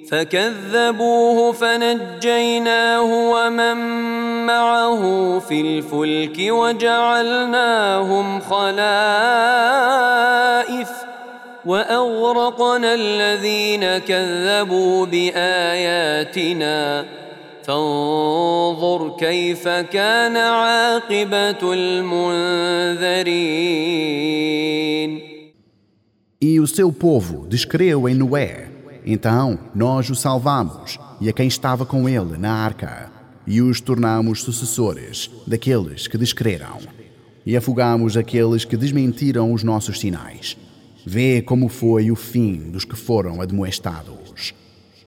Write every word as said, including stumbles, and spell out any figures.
فكذبوه فنجيناه ومن معه في الفلك وجعلناهم خلائف وأغرقنا الذين كذبوا بآياتنا فانظر كيف كان عاقبة المنذرين. E o seu povo descreu em Noé. Então nós o salvamos e a quem estava com ele na arca, e os tornamos sucessores daqueles que descreram, e afogamos aqueles que desmentiram os nossos sinais. Vê como foi o fim dos que foram admoestados.